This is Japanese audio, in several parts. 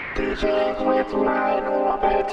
DJs with my orbit.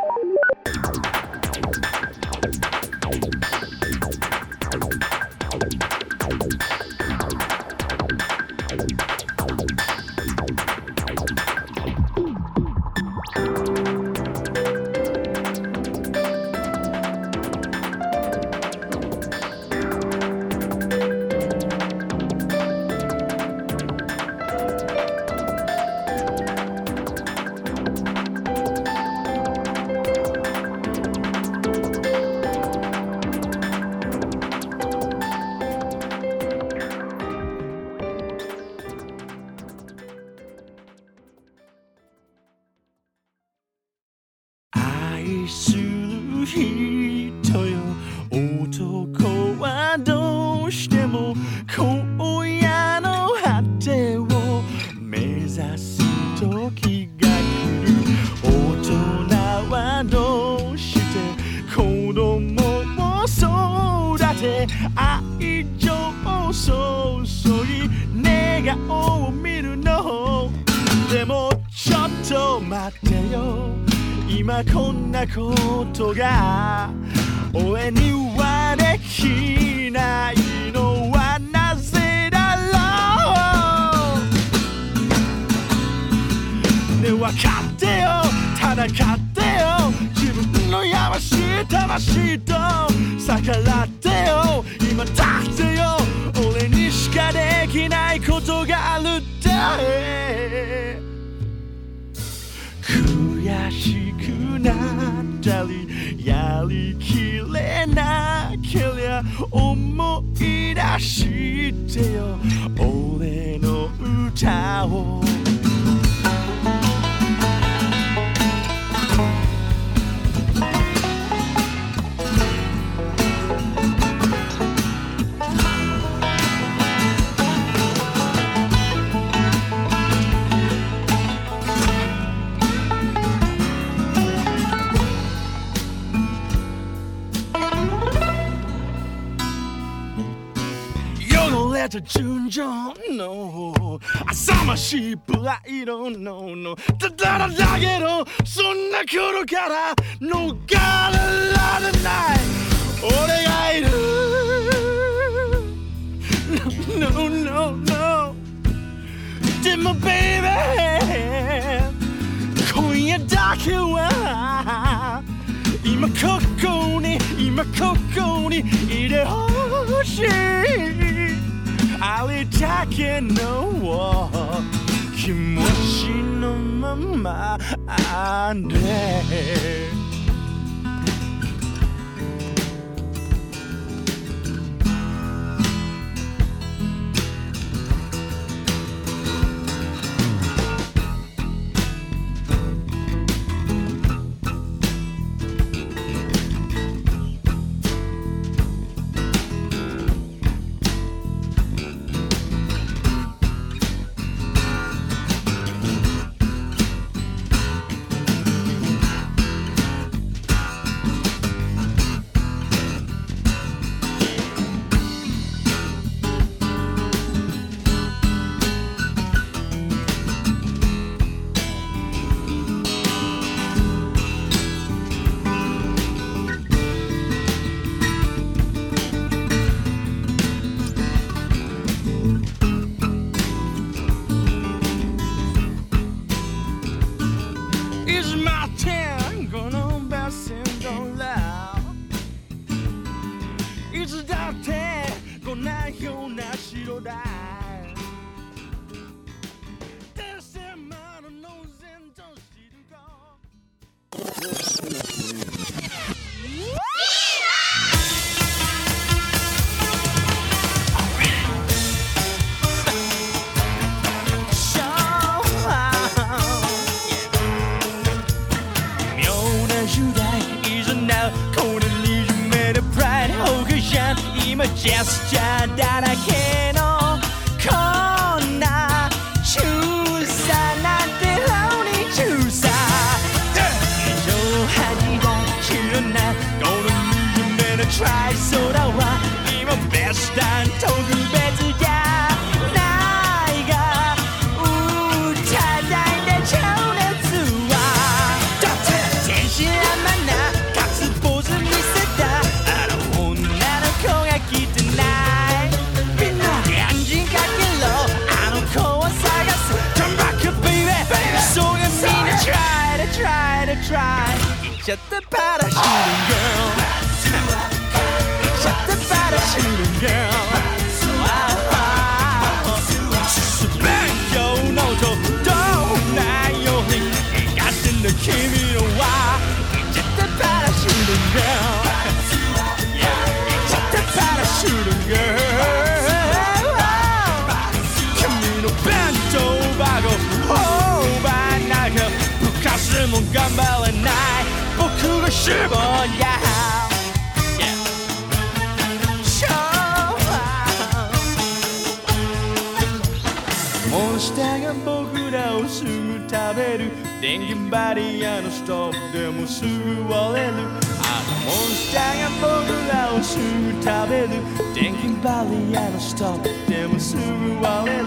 愛する人よ男はどうしても荒野の果てを目指す時が来る大人はどうして子供を育て愛情を注い願顔を見るのでもちょっと待ってよ今こんなことが俺にはできないのはなぜだろうね分かってよ戦ってよ自分のやましい魂と逆らってよ今だってよ俺にしかできないことがあるって悔しくなったりやりきれなけりゃ思い出してよ俺の歌を純情の浅ましいプライドのただだけどそんな頃から逃れられない俺がいる No, no, no でも baby 今夜だけは今ここにいてほしいありだけの気持ちのままねいつだってこんなような城だ今ジェスチャーだらけのこんな中さなんてローに中さ以上恥だ知らないこの夢のトライ空は今ベスタン特別じゃないが歌だいで情熱 try to try. It's just the parachuting girl. It's just the parachuting girl.勉強の音どんないように生かしてる君のは It's just the parachuting girl. It's just the parachuting girl. 君の弁当箱オーバーなんか部活も頑張れない僕が志望やモンスターが僕らをすぐ食べる電源バリアのストップでもすぐ割れるあのモンスターが僕らをすぐ食べる電源バリアのストップでもすぐ割れる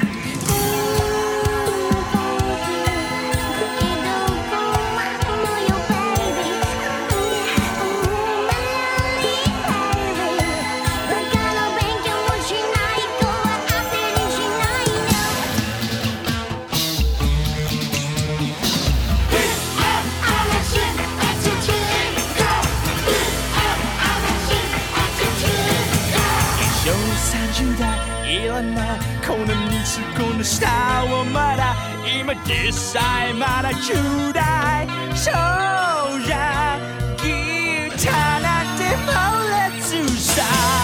いらないこんなに突っ込んだ下はまだ今実際まだ10代そうじゃギターなんて猛烈さ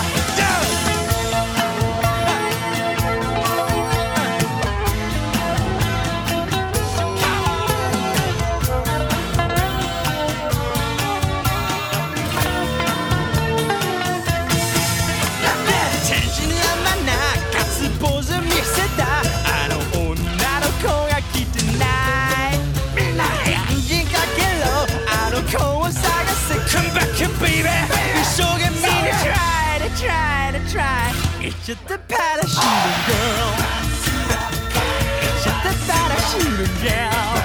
It's just the parachuting girl. It's just the parachuting girl.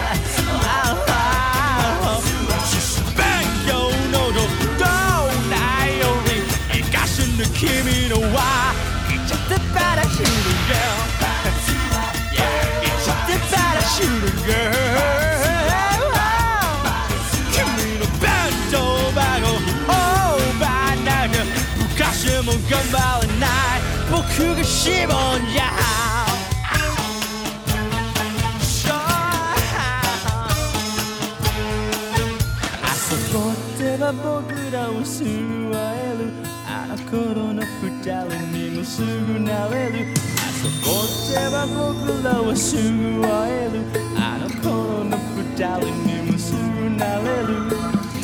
Bang yo no no don't I only. It got in the kimi no wa. It's just the parachuting girl. Yeah, it's just the parachuting girl. Kimi no bando bago. Oh, banaga. 昔も頑張れない僕が志望じゃあそこでは僕らをすぐ会えるあの頃の二人にもすぐなれるあそこでは僕らはすぐ会えるあの頃の二人にもすぐなれる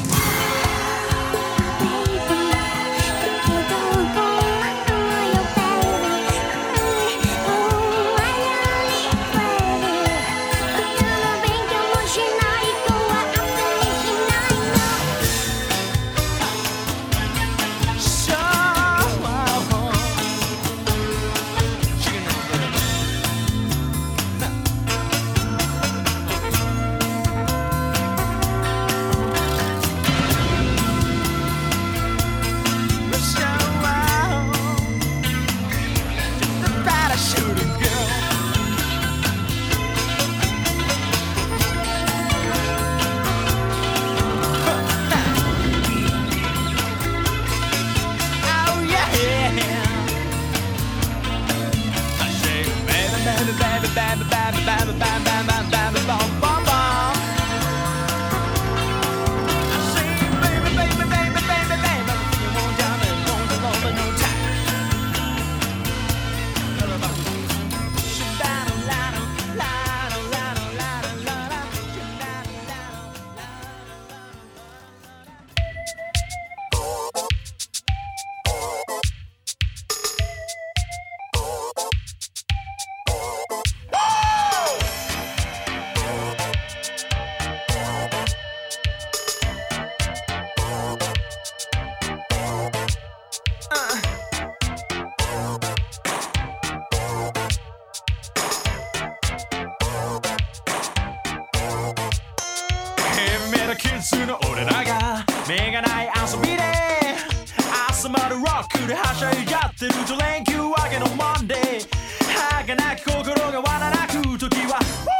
キッズの俺らが目がない遊びで朝までロックではしゃいじゃってると連休明けのマンデー儚き心がわななく時は Oh baby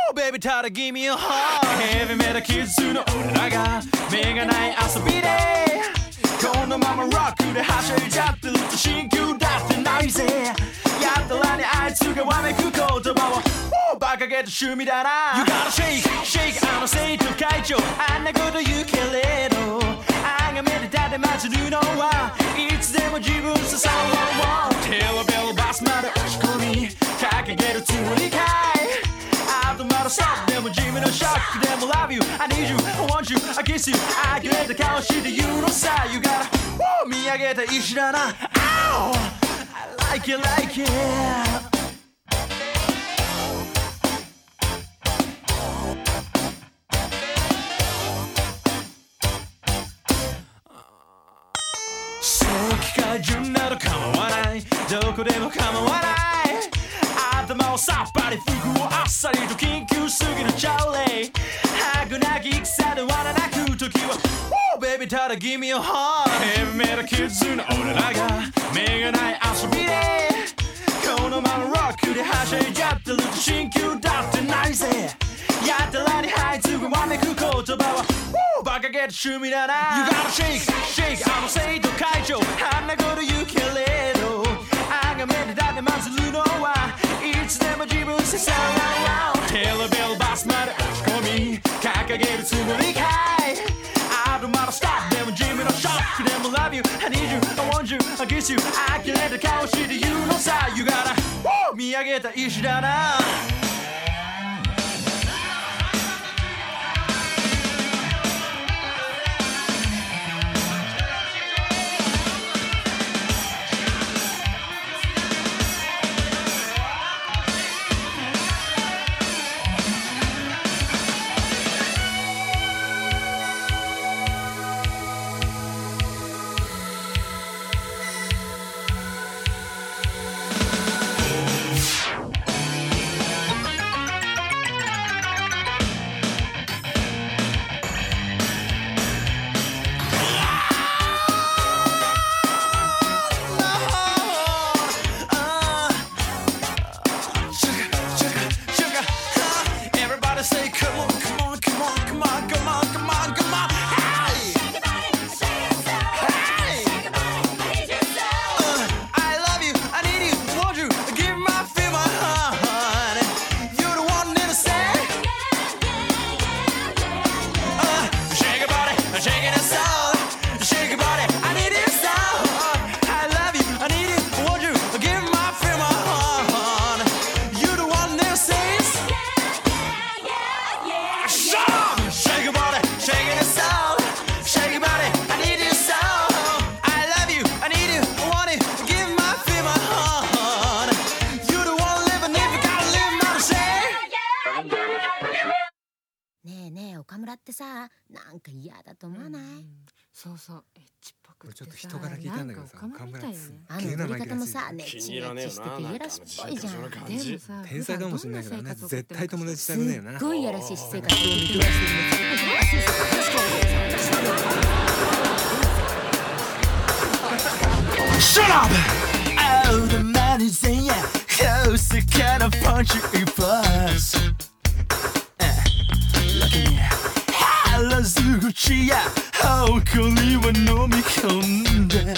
ただ君をヘビメタキッズの俺らが目がない遊びでこのままロックではしゃいじゃってると新旧だってないぜやったらにあいつがわめく言葉はバカげた趣味だな You gotta shake, shake 生徒会長あんなこと言うけれどあがめて立てまつるのはいつでも自分ささろうテレベルバスまで押し込み掲げるつもりかいあとまだストップでも地味なショックでも Love you, I need you, I want you, I kiss you あきれた顔して言うのさ You gotta 見上げた石だな Ow, I like it, like it怪獣など構わないどこでも構わない頭をさっぱり服をあっさりと緊急すぎるチャーレイ歯ぐなき戦で笑なく時はベビーただ君をヘビメタキッズの俺らが目がない遊びでこのままロックではしゃいじゃってると新旧だってないぜやったらにはいつがわめく言葉はバカげた趣味だな You gotta shake, shake 生徒会長あんなこと言うけれどあがめてだってまずるのはいつでも自分ささらうテレベルバスまで押し込み掲げるつもりかいあとまだストップでも地味なショックでも Love you, I need you, I want you, I kiss you 呆れた顔して言うのさ You gotta 見上げた石だなってさ、なんか嫌だと思わない？ そうそう、エッチっぽくってさ、 ちょっと人から聞いたんだけどさ、 岡村みたいよね。 あの売り方もさ、ネチネチしてていやらしっぽいじゃん。 でもさ、 天才かもしれないからね、絶対友達したくねえよな。 すっごいやらしい私生活を送り出してる。 Shut up! Oh, the man is in ya. Who's the kind of punch you bust? Look at me. 腹ず口や誇りは飲み込んで。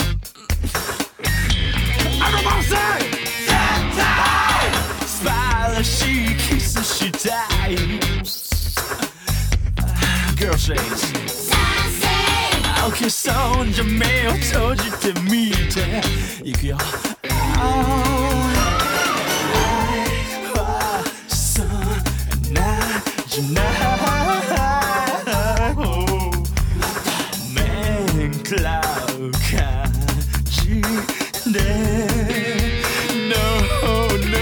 あのボス！絶対！素晴らしいキスしたい。Girl says.OK そうじゃ目を閉じてみていくよ愛はそんなじゃない面食らう感じで No, no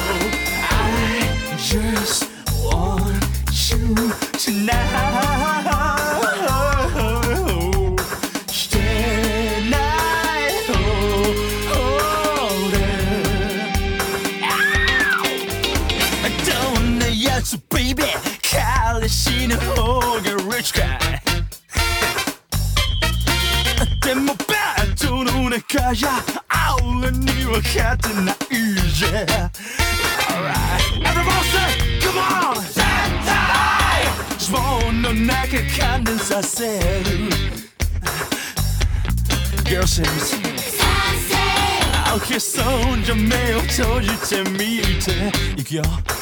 I just want you tonight Baby 彼氏の方が rich かいでもベッドの中じゃ俺には勝てないじゃん Alright Everybody say come on け感電させる Girl says OK そうじゃ目を閉じてみていくよ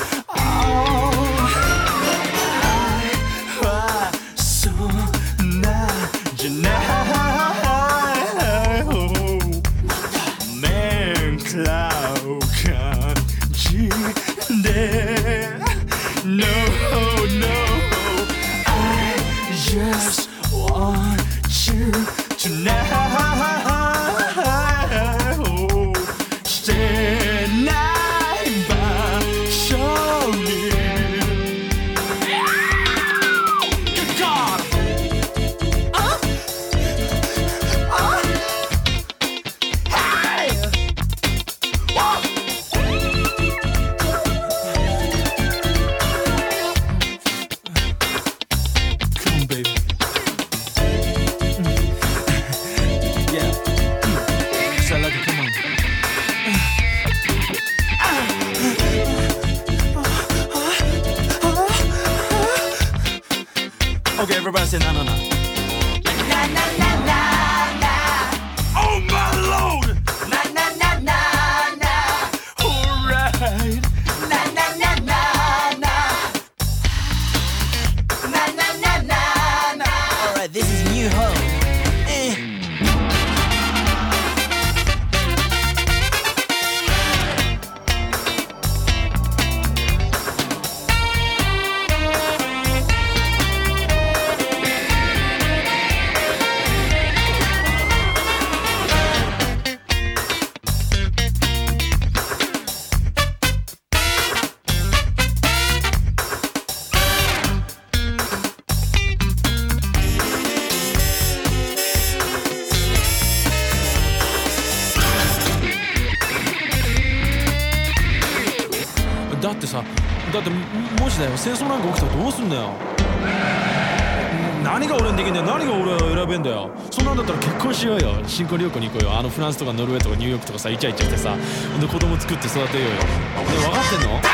そんなじゃない面食らう感じで No, no I just want you tonight してない場所にOkay, everybody say na na na. Na na na na na. Oh my lord. Na na na na na. Alright. Na na na na na. Na na na na na. Alright, this is New Home.だってもしだよ戦争なんか起きたらどうすんだよ何が俺にできんだよ何が俺を選べんだよそんなんだったら結婚しようよ新婚旅行に行こうよフランスとかノルウェーとかニューヨークとかさイチャイチャしてさで子供作って育てようよで分かってんの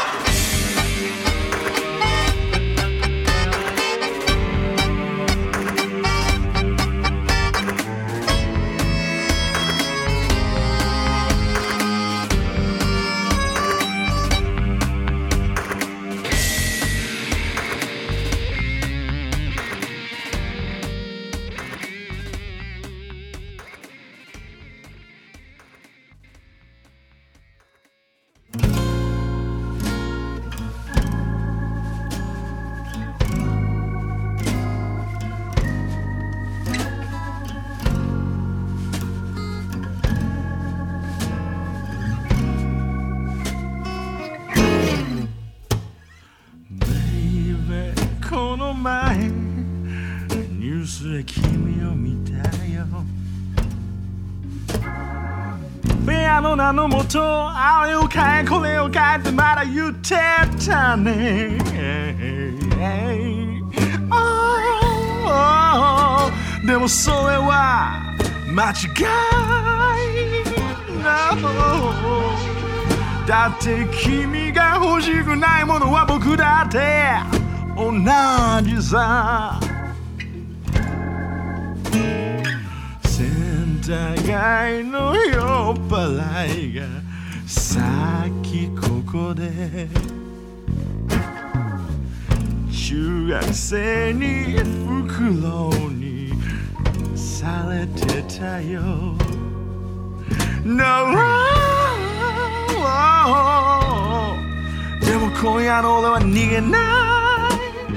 前ニュースで君を見たよフェアの名のもとあれを変えこれを変えてまだ言ってたねでもそれは間違いなのだって君が欲しくないものは僕だって同じさセンター街の酔っ払いがさっきここで中学生に袋にされてたよ No でも今夜の俺は逃げない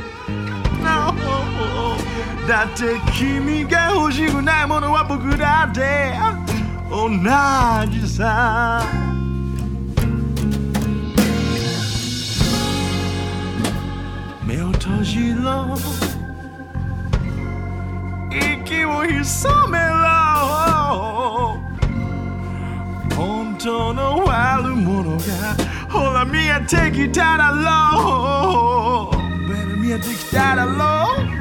だって君が欲しくないものは僕だって同じさ目を閉じろ息を潜めろ本当の悪者がほら見えてきただろう見えてきただろう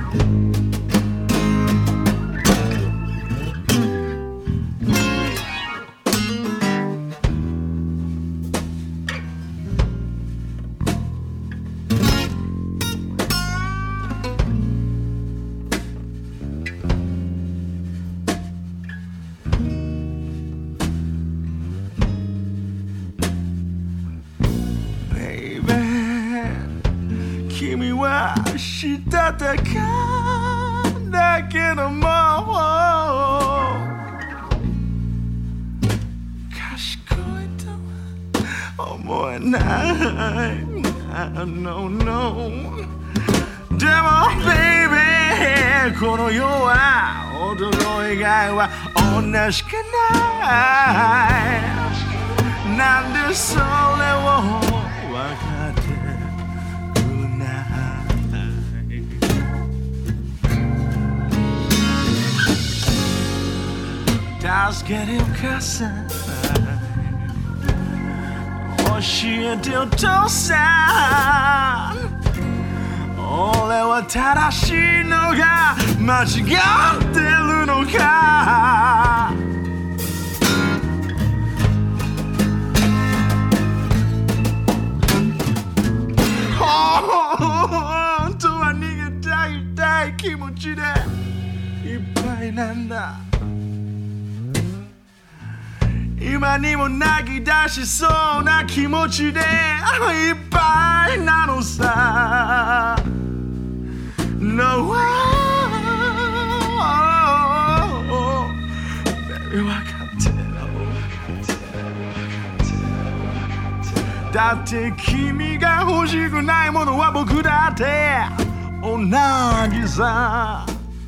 君はしたたかだけども賢いとは思えない No, no でも baby この世は男以外は女しかないなんでそれを分かってくれない助けてよ母さん教えてお父さん俺は正しいのが間違ってるのか本当は逃げたい気持ちでいっぱいなんだ今にも泣き出しそうな気持ちでいっぱいなのさ No way 分かってるだって君が欲しくないものは僕だって同じさ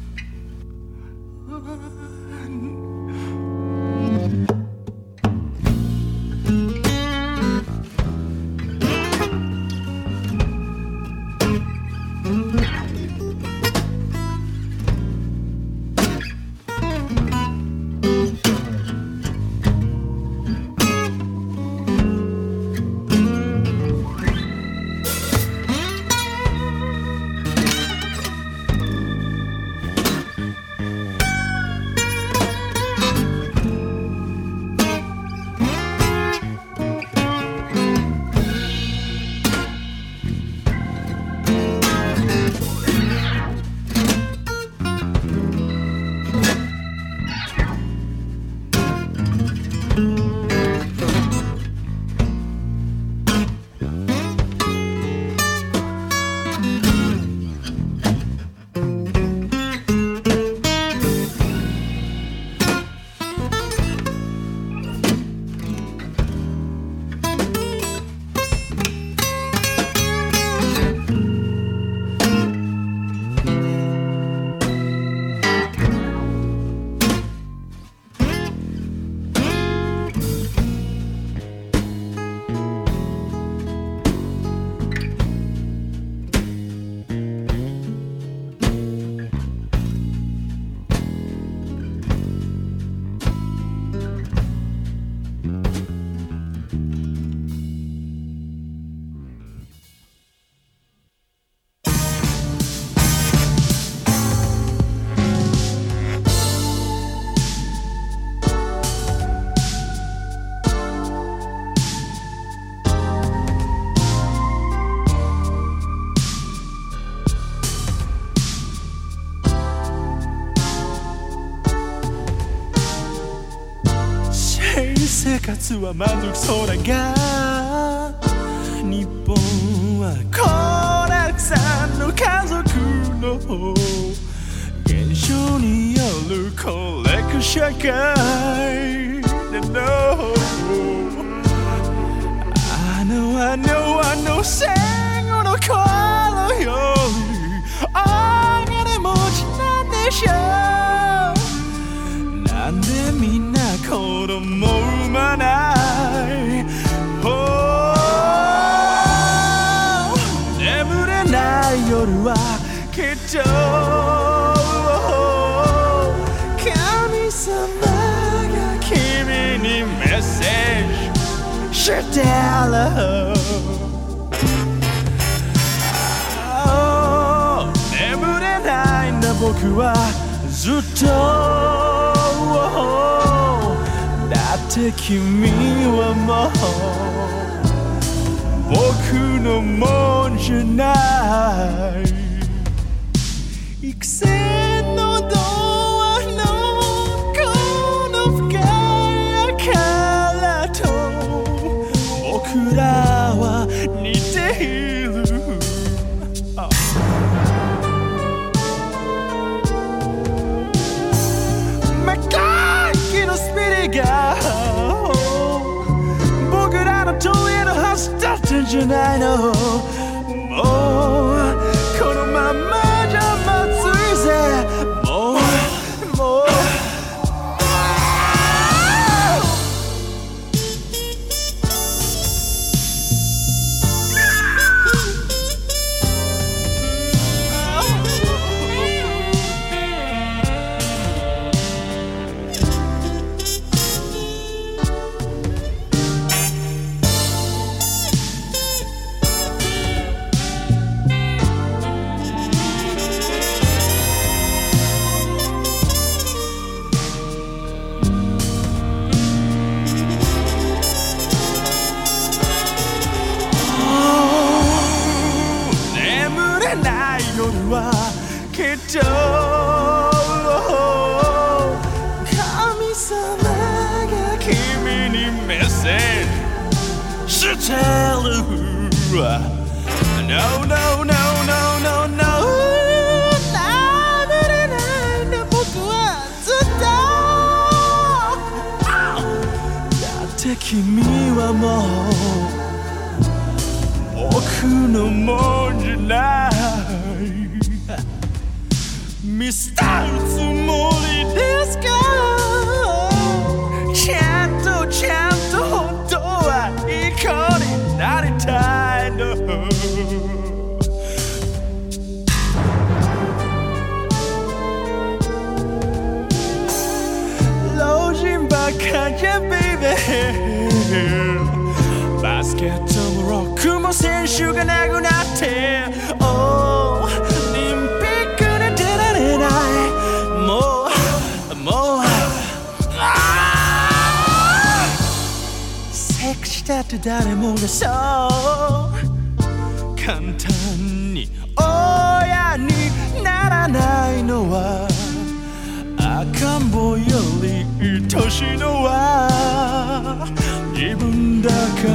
生活は満足そうだが日本は子だくさんの家族の現象によるコレク社会だのあの戦後の頃よりお金持ちなんでしょうなんでみんな子供産まない眠れない夜はきっと神様が君にメッセージしてる眠れないんだ僕はずっとだって君はもう僕のもんじゃない幾千のドアのこの深い明からと僕らは似ているじゃないの。もうこのままじゃまずいぜ。もう夜はきっと神様が君にメッセージしてる。No, no, no, no, no, no 眠れないんだ僕はずっと。だって君はもう僕のもんじゃない。ミスターつもりですか。ちゃんと本当はいい子になりたいの。老人ばっかじゃベイベー。バスケットもロックも選手がなくなってオリンピックに出られない。もうセクシーだって誰もがそう簡単に親にならないのは赤ん坊より愛しいのは自分だから。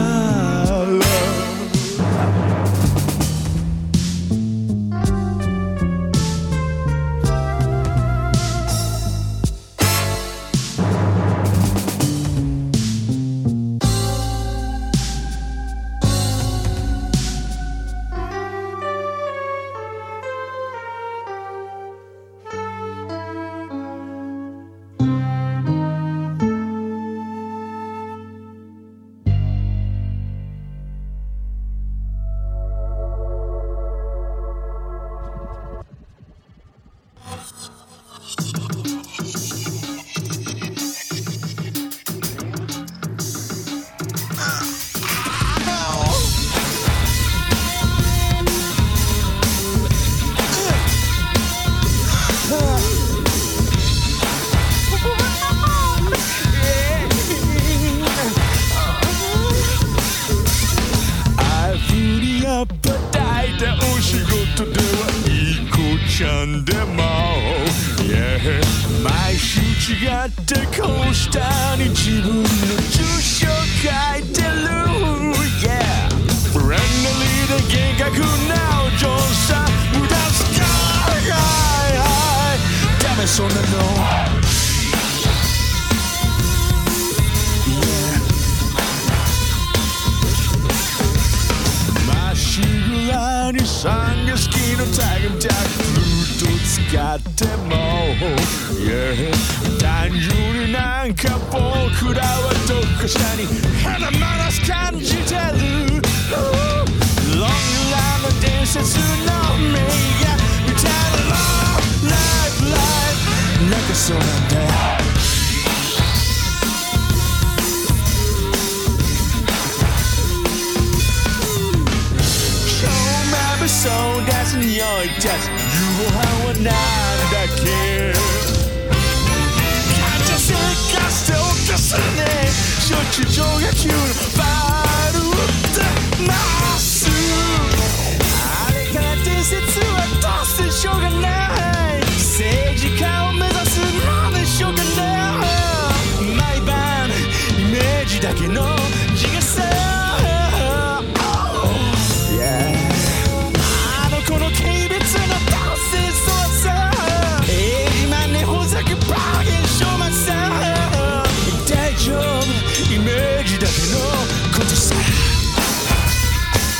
毎週違ってこうしたに自分の住所書いてる、yeah、フレンドリーで厳格なお嬢さん無駄遣い、ダメそんなの、まっしぐらにさんが好きのタイムタグずっと使っても、yeah、単純になんか僕らはどっか下に華々し感じてる、ロングランの伝説の名画みたいなライフなんかそうなんだ。そう出す匂い立つ夕ご飯はなんだっけ、感情生活しておかすね、しょっちゅう上下級のバールってます、あれから伝説はどうせしょうがない、政治家を目指すのでしょうがない、毎晩イメージだけの自画像、この軽蔑な男性操作、エイジマンネホザクバーゲンショーマンさん、大丈夫イメージだけのことさ、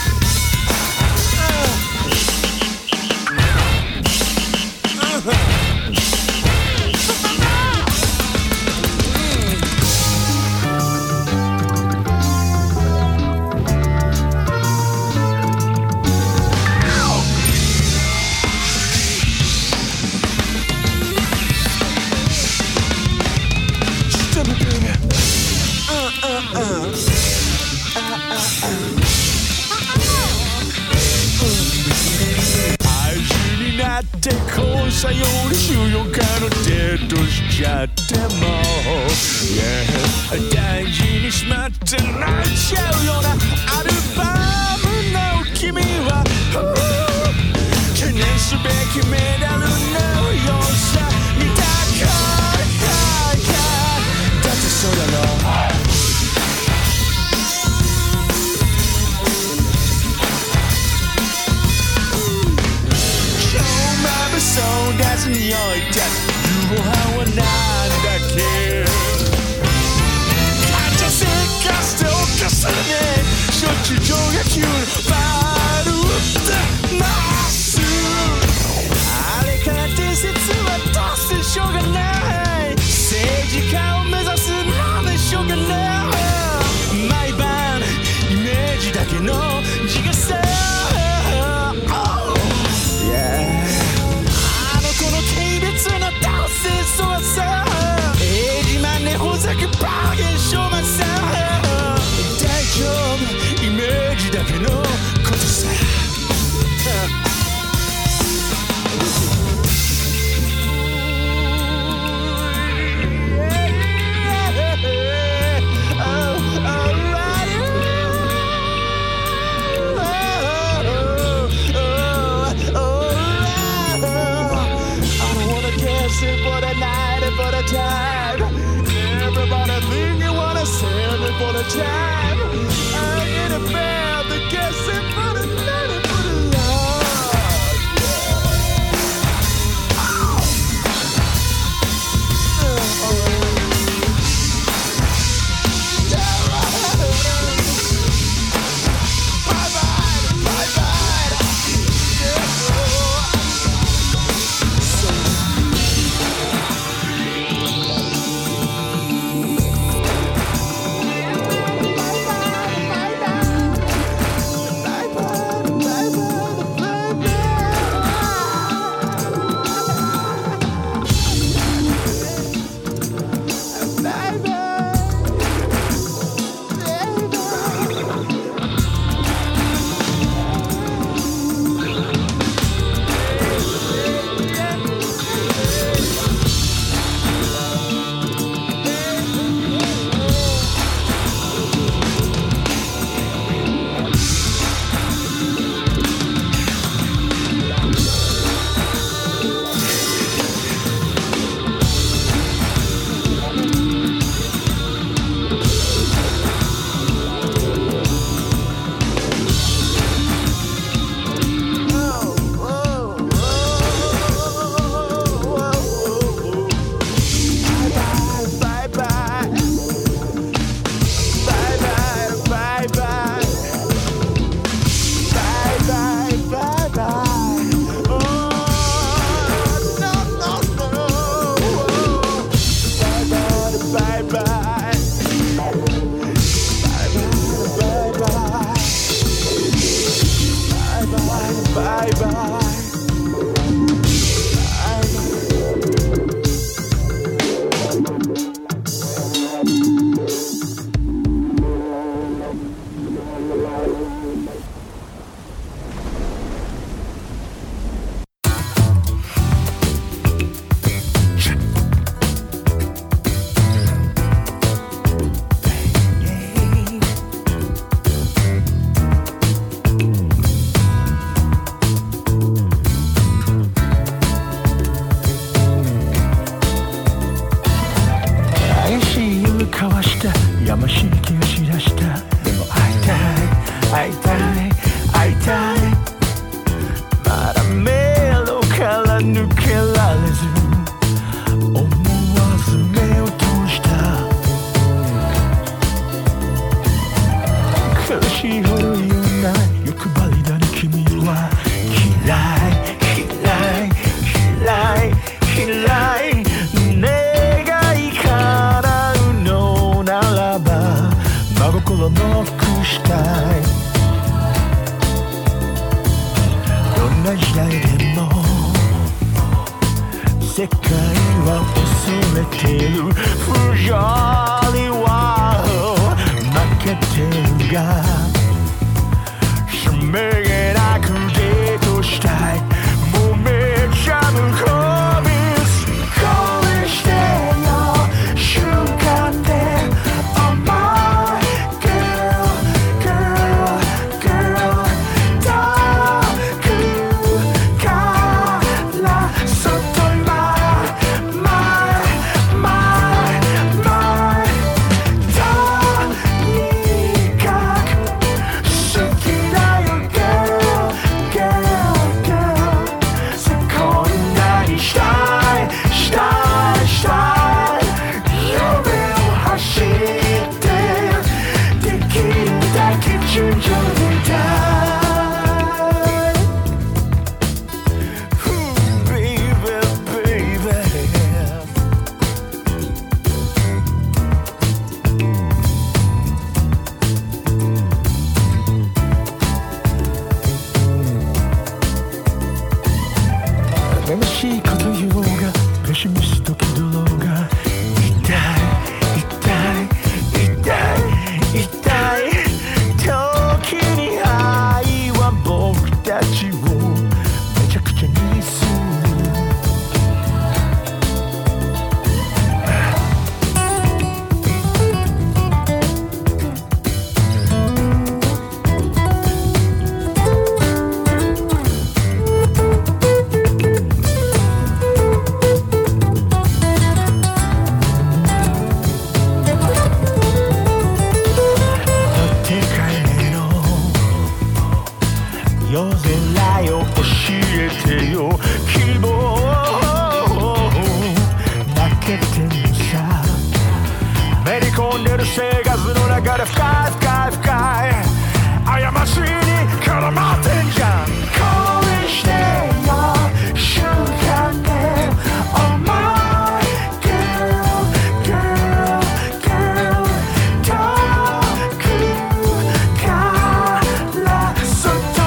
って交差より14日のデートしちゃっても、yeah、大事にしまって泣いちゃうようなアルバムの君は記念すべきメダルのよさに高いだってそうだろう。そう出す匂いだ夕ご飯はなんだっけ。感情生活で犯すねしょっちゅう情が急にバルってますあれから伝説はどうせしょうがない政治家を目指すのでしょうがない毎晩イメージだけの自画像ほざけバーゲンショーマンさ大丈夫イメージだけのことさEverybody think you wanna send it for the time. I ain't about the guessing for the night and for the love. Bye bye, bye bye. しいこと言おうがペシミスト気取ろうが痛い痛い痛い痛い時に愛は僕たちをめちゃくちゃにする夜空を教えてよ希望泣けてるさめり込んでる生活の中で深い深い深い過ちに絡まってんじゃん恋してよ瞬間で Oh my girl girl girl 遠くからそっと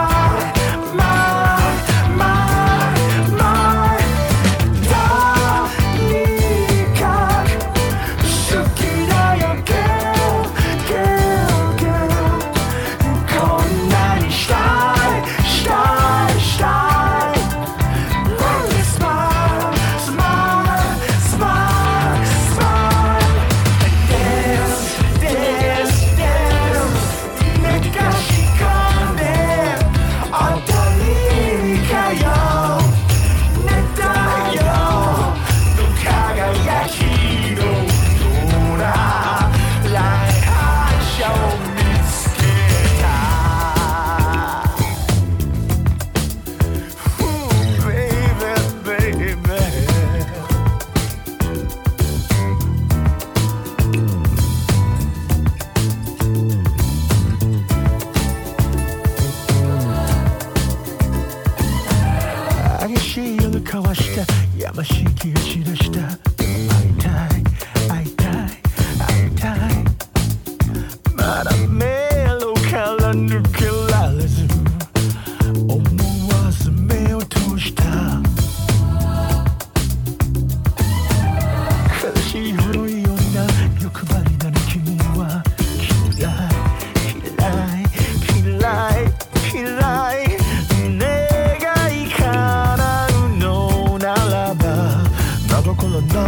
激しい夜交わしたやましい気がしだした会いたい会いたい会いたいまだ迷路から抜けられず思わず目を閉じた悲しいほどいような欲張りなる君は嫌い嫌い嫌い嫌い願い叶うのならば真心の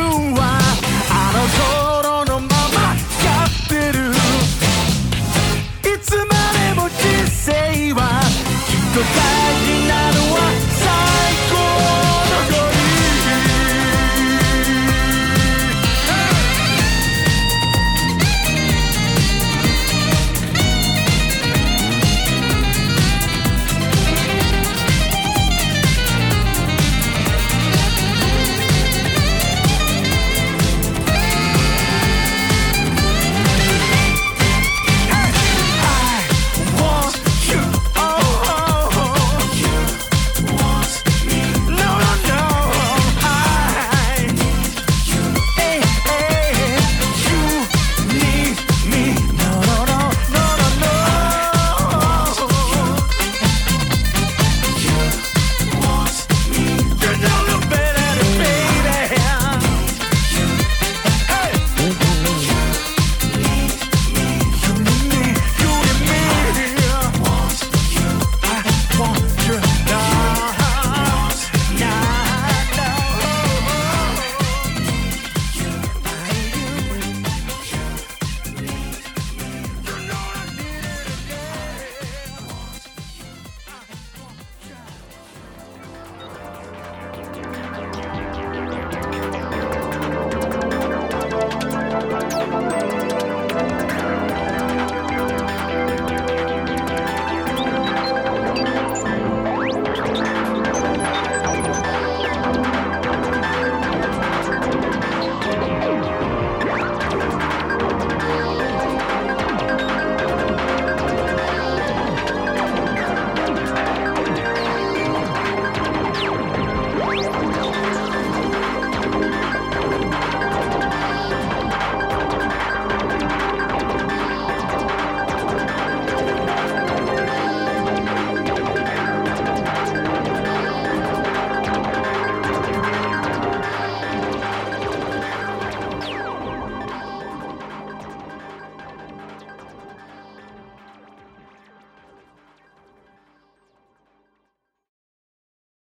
はあの子